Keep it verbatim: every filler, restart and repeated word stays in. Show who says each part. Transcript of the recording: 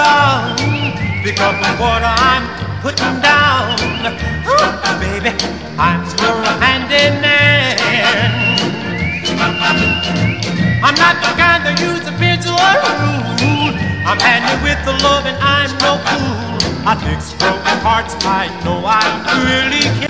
Speaker 1: down. Pick up the water I'm putting down. Ooh, baby, I'm your handyman. I'm not the kind that use a pencil or a rule. I'm handy with the love and I'm no fool. I fix broken hearts, I know I really can.